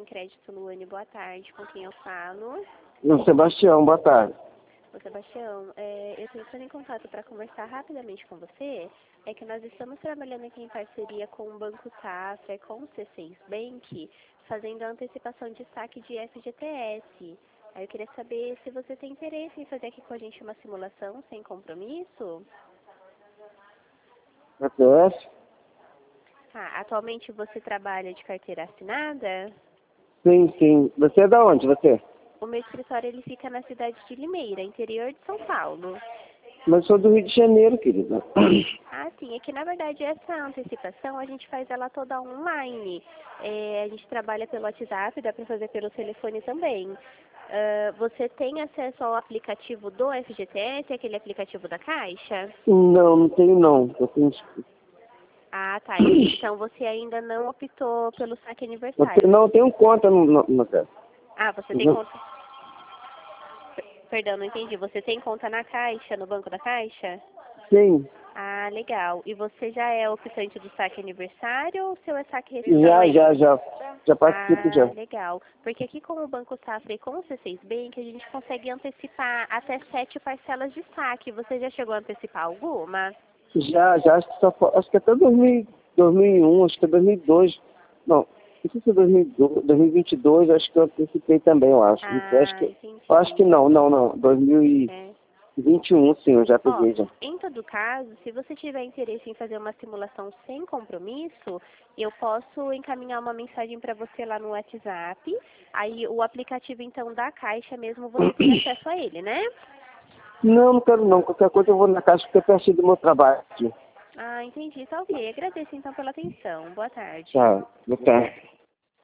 Sem Crédito Luane, boa tarde. Com quem eu falo? Não, Sebastião, boa tarde. Ô, Sebastião, eu estou entrando em contato para conversar rapidamente com você. É que nós estamos trabalhando aqui em parceria com o Banco Safra, com o C6 Bank, fazendo a antecipação de saque de FGTS. Aí eu queria saber se você tem interesse em fazer aqui com a gente uma simulação sem compromisso. EPS? Atualmente você trabalha de carteira assinada? Sim, sim. Você é da onde, você? O meu escritório ele fica na cidade de Limeira, interior de São Paulo. Mas eu sou do Rio de Janeiro, querida. Sim, é que na verdade essa antecipação a gente faz ela toda online. A gente trabalha pelo WhatsApp, dá para fazer pelo telefone também. Você tem acesso ao aplicativo do FGTS, aquele aplicativo da Caixa? Não, não tenho não. Eu tenho... Tá. Então você ainda não optou pelo saque aniversário. Não, eu tenho conta no CAS. Você tem conta... Perdão, não entendi. Você tem conta na Caixa, no Banco da Caixa? Sim. Legal. E você já é optante do saque aniversário ou o seu é saque restaurante? Já participo já. Legal. Porque aqui com o Banco Safra e com o C6 Bank, a gente consegue antecipar até 7 parcelas de saque. Você já chegou a antecipar alguma? Já, acho que até 2001, acho que é 2002. Não sei se é 2002, 2022, acho que eu antecipei também, eu acho. Entendi. Eu acho que não. 2021, sim, eu já peguei já. Em todo caso, se você tiver interesse em fazer uma simulação sem compromisso, eu posso encaminhar uma mensagem para você lá no WhatsApp. Aí o aplicativo, então, da Caixa mesmo, você tem acesso a ele, né? Não quero não. Qualquer coisa eu vou na Caixa porque é pertinho do meu trabalho aqui. Entendi. Tá ok. Agradeço, então, pela atenção. Boa tarde. Tá, boa tarde.